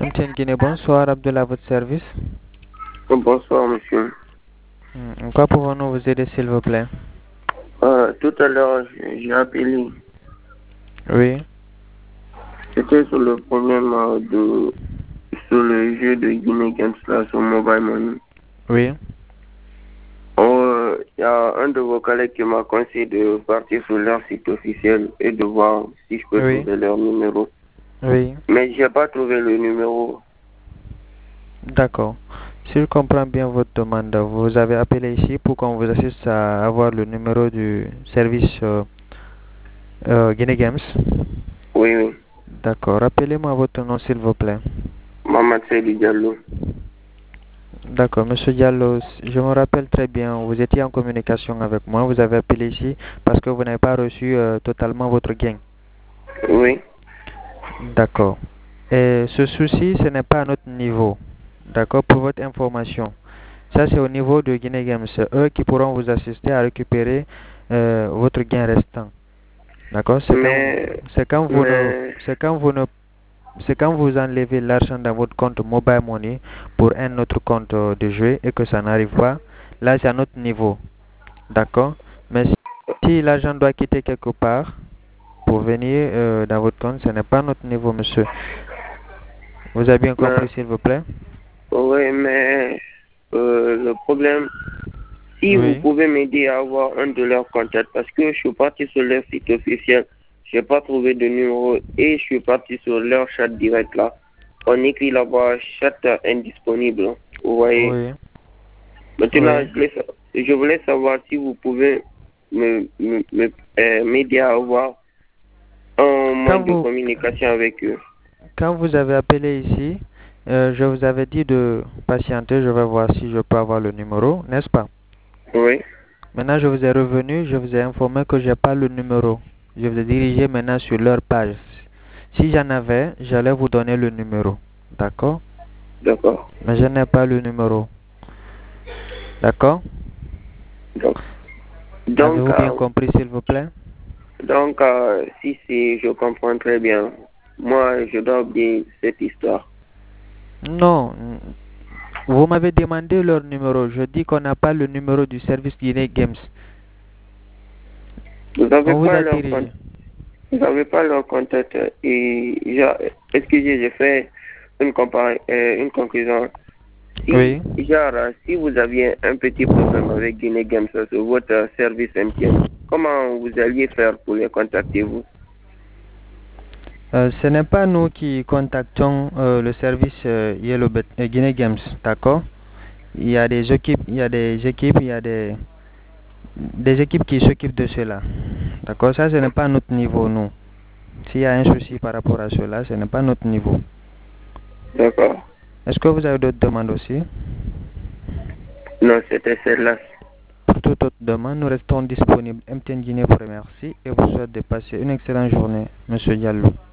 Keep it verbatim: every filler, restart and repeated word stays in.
M T N Guinée, bonsoir, Abdullah à votre service. Bonsoir, monsieur. Hmm, Quoi pouvons-nous vous aider, s'il vous plaît? Euh, tout à l'heure, j'ai j'ai appelé. Oui, C'était sur le problème euh, de sur le jeu de Guinea Games là, sur Mobile Money. oui, Oh, il y a un de vos collègues qui m'a conseillé de partir sur leur site officiel et de voir si je peux oui, trouver leur numéro. oui, Mais j'ai pas trouvé le numéro. d'accord. Si je comprends bien votre demande, vous avez appelé ici pour qu'on vous assiste à avoir le numéro du service euh, euh, Guinée Games. Oui, oui. D'accord. Rappelez-moi votre nom, s'il vous plaît. Maman Seydi Diallo. D'accord, Monsieur Diallo, je me rappelle très bien, vous étiez en communication avec moi, vous avez appelé ici parce que vous n'avez pas reçu euh, totalement votre gain. Oui. D'accord. Et ce souci, ce n'est pas à notre niveau. D'accord, pour votre information. Ça, c'est au niveau de Guinée Games. C'est eux qui pourront vous assister à récupérer euh, votre gain restant. D'accord, c'est quand, Mais, c'est quand vous ne, mais, c'est quand vous ne, c'est quand vous enlevez l'argent dans votre compte Mobile Money pour un autre compte euh, de jeu et que ça n'arrive pas. Là, c'est à notre niveau. D'accord? Mais si, si l'argent doit quitter quelque part pour venir euh, dans votre compte, ce n'est pas notre niveau, monsieur. Vous avez bien mais, compris, s'il vous plaît? oui, mais euh, le problème, si vous Oui. pouvez m'aider à avoir un de leurs contacts, parce que je suis parti sur leur site officiel, je n'ai pas trouvé de numéro et je suis parti sur leur chat direct là. On écrit là-bas chat indisponible. Vous voyez. Oui. Maintenant, Oui. je voulais, sa- je voulais savoir si vous pouvez me, me, me- euh, m'aider à avoir un Quand moyen de vous, communication avec eux. quand vous avez appelé ici, euh, je vous avais dit de patienter, je vais voir si je peux avoir le numéro, n'est-ce pas? Oui. Maintenant, je vous ai revenu, je vous ai informé que je n'ai pas le numéro. Je vous ai dirigé maintenant sur leur page. Si j'en avais, j'allais vous donner le numéro. D'accord? D'accord. Mais je n'ai pas le numéro. D'accord? Donc, donc, Avez-vous bien euh, compris, s'il vous plaît? donc euh, si c'est, je comprends très bien. Moi, je dois oublier cette histoire. Non. Vous m'avez demandé leur numéro. Je dis qu'on n'a pas le numéro du service Guinée Games. Vous n'avez On vous pas a leur compte. dirigé. Vous n'avez pas leur contact. Et j'ai- excusez, j'ai fait une, compara- euh, une conclusion. Si, Oui. genre, euh, si vous aviez un petit problème avec Guinée Games sur votre service M T N, comment vous alliez faire pour les contacter, vous? Euh, ce n'est pas nous qui contactons euh, le service euh, Yellow Bet- euh, Guinée Games, d'accord? Il y a des équipes, il y a des équipes, il y a des, des équipes qui s'occupent de cela. D'accord? Ça, ce n'est pas notre niveau, nous. S'il y a un souci par rapport à cela, ce n'est pas notre niveau. D'accord. Est-ce que vous avez d'autres demandes aussi? Non, c'était celle-là. Pour toute autre demande, nous restons disponibles. M T N Guinée vous remercie et vous souhaite de passer une excellente journée, Monsieur Diallo.